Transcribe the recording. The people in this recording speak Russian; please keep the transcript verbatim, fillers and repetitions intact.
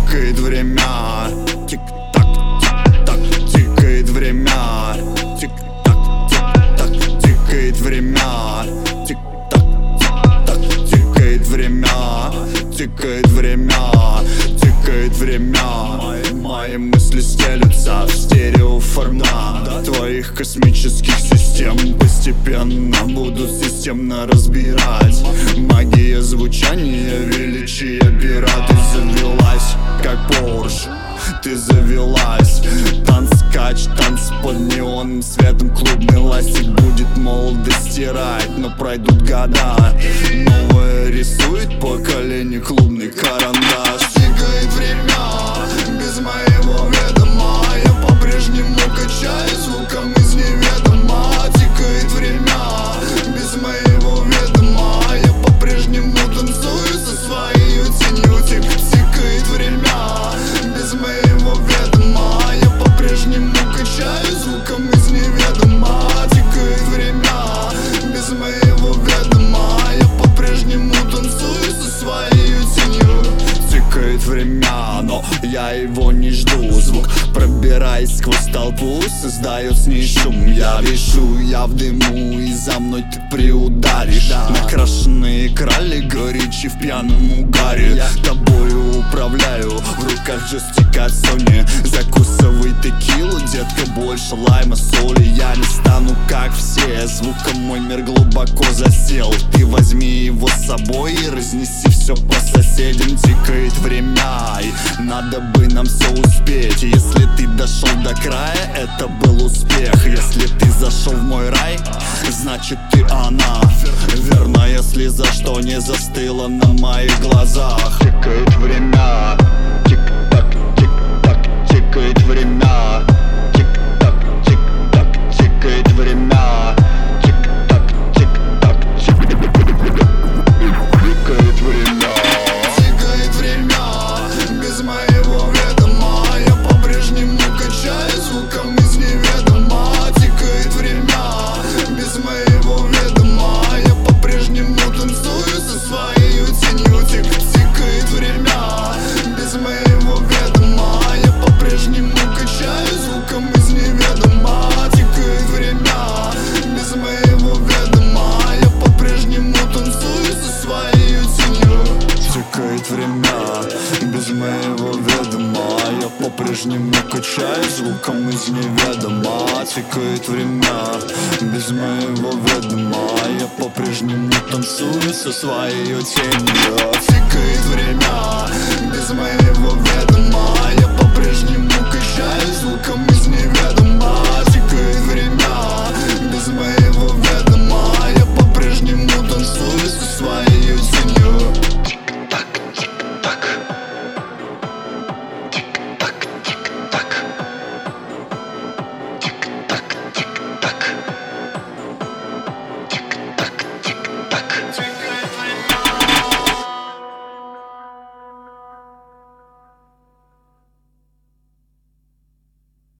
Тикает время, тик-так, тик-так, тикает время, тик-так, тик-так, тикает время, тик-так, тик-так, тикает время, тикает время, тикает время. Мои мысли стелются в стереоформат твоих космических систем. Постепенно будут системно разбирать. Магия звучания, величия пера. Ты завелась, как Порш, ты завелась. Танцкач, танц под неонным светом. Клубный ластик будет молодость стирать. Но пройдут года, новое рисует поколение клубный карандаш. Тикает время без моего ведома. Я по-прежнему качаю звуком из неведома. Тикает время без моего ведома. Я по-прежнему танцую со своей тенью. Тик Тикает время без моего ведома. Я по-прежнему качаю звуком из неведома. Тикает время без моего ведома. Я по-прежнему танцую со своей тенью. Тикает время, но я его не жду. Звук, пробираясь сквозь толпу, создает с ней шум. Я вешу, я в дыму, и за мной ты приударишь. Накрашенные крали, горячи в пьяном угаре. Я тобою управляю, в руках джойстика Sony. Закусывай текилу, детка, больше лайма, соли. Я не стану как все, звуком мой мир глубоко засел. Ты возьми его с собой и разнеси все по соседям. Тикает время, и надо бы нам все успеть. Если ты дошел до края, это был успех. Если ты зашел в мой рай, значит ты она. Верно, если за что не застыла на моих глазах. Тикает время, тик-так, тик-так, тикает время. Тик-так, тик-так, тикает время. Тик-так, тик-так, тикает время. Тикает время без моего ведома. Я по-прежнему качаю звуком из неведома. Тикает время без моего ведома. Я по-прежнему танцую со своей тенью. Тик Тикает время без моего ведома. Я по-прежнему качаю звуком из неведома. Тикает время без моего ведома. Я по-прежнему танцую со своей тенью. Тикает время без моего ведома. Я по-прежнему качаю звуком из неведома. Тикает время без моего ведома. Я по-прежнему танцую со своей тенью. Тикает время без моего ведома.